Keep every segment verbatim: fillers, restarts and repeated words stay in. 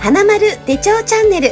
花丸手帳チャンネル。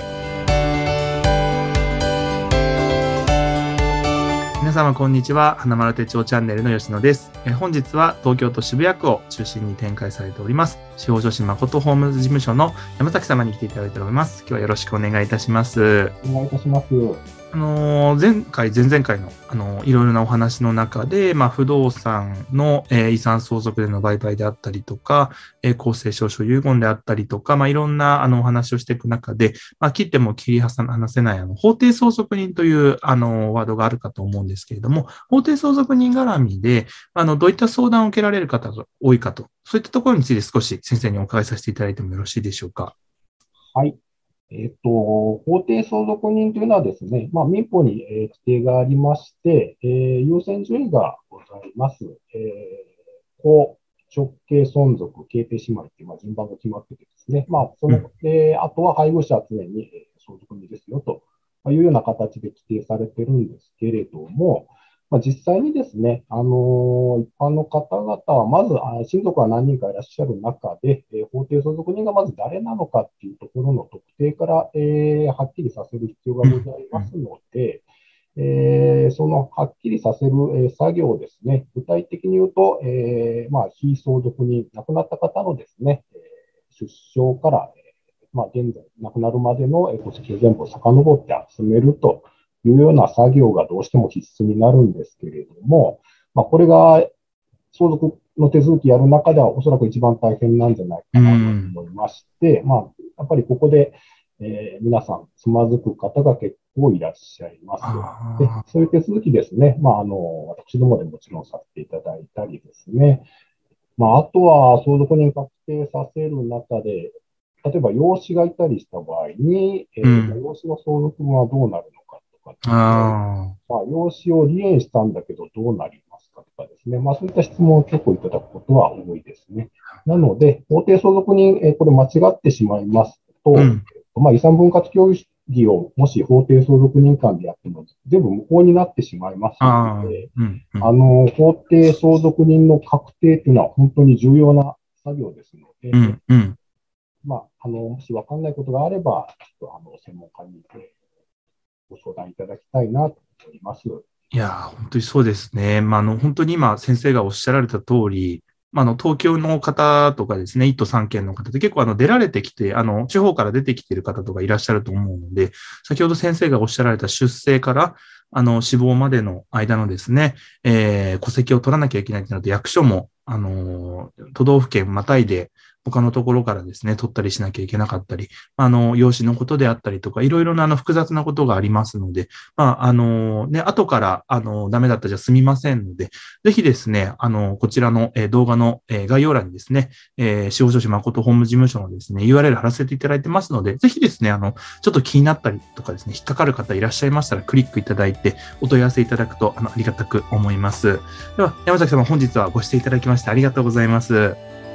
皆様こんにちは。花丸手帳チャンネルの吉野です。え本日は東京都渋谷区を中心に展開されております司法書士誠法務事務所の山崎様に来ていただいております。今日はよろしくお願いいたします。 お願いいたします。 あの前回前々回のあのいろいろなお話の中で、まあ、不動産の、えー、遺産相続での売買であったりとか、えー、公正証書遺言であったりとか、まあ、いろんなあのお話をしていく中で、まあ、切っても切り離せないあの法定相続人というあのワードがあるかと思うんですけれども、法定相続人絡みであのどういった相談を受けられる方が多いかと、そういったところについて少し先生にお伺いさせていただいてもよろしいでしょうか。 はい。えっと、法定相続人というのはですね、まあ、民法に、えー、規定がありまして、えー、優先順位がございます。えー、公、直系存続、形定姉妹という、まあ、順番が決まっててですね、まあ、その、えー、あとは配偶者は常に、えー、相続人ですよというような形で規定されているんですけれども、まあ、実際にですね、あのー、一般の方々は、まず、親族は何人かいらっしゃる中で、えー、法定相続人がまず誰なのかっていうところの特定から、えー、はっきりさせる必要がございますので、えー、そのはっきりさせる、えー、作業をですね、具体的に言うと、えー、まあ、非相続人、亡くなった方のですね、えー、出生から、えー、まあ、現在、亡くなるまでの戸籍を全部遡って集めるというような作業がどうしても必須になるんですけれども、まあ、これが相続の手続きやる中ではおそらく一番大変なんじゃないかなと思いまして、まあ、やっぱりここで、えー、皆さんつまずく方が結構いらっしゃいます。で、そういう手続きですね、まあ、あの、私どもでもちろんさせていただいたりですね、まあ、あとは相続人確定させる中で、例えば養子がいたりした場合に、えーうん、養子の相続分はどうなるのかとか、あまあ、養子を離縁したんだけどどうなりますかとかですね、まあ、そういった質問を結構いただくことは多いですね。なので、法定相続人、えー、これ間違ってしまいますと、うんまあ、遺産分割協議をもし法定相続人間でやっても全部無効になってしまいますので、あ,、うんうん、あの法定相続人の確定というのは本当に重要な作業ですので、うんうんまあ、あのもし分かんないことがあれば、ちょっとあの専門家にご相談いただきたいなと思います。 いや、本当にそうですね。まあ、あの本当に今、先生がおっしゃられた通り、まあ、あの東京の方とかですね、いっ都さん県の方って結構あの出られてきて、あの地方から出てきている方とかいらっしゃると思うので、先ほど先生がおっしゃられた出生からあの死亡までの間のですね、えー、戸籍を取らなきゃいけないとなると、役所もあの都道府県またいで他のところからですね、取ったりしなきゃいけなかったり、あの、養子のことであったりとか、いろいろなあの複雑なことがありますので、まあ、あの、ね、後から、あの、ダメだったじゃ済みませんので、ぜひですね、あの、こちらの、えー、動画の、えー、概要欄にですね、えー、司法書士誠法務事務所のですね、ユーアールエル 貼らせていただいてますので、ぜひですね、あの、ちょっと気になったりとかですね、引っかかる方いらっしゃいましたら、クリックいただいて、お問い合わせいただくと、あの、ありがたく思います。では、山崎様、本日はご出演いただきましてありがとうございます。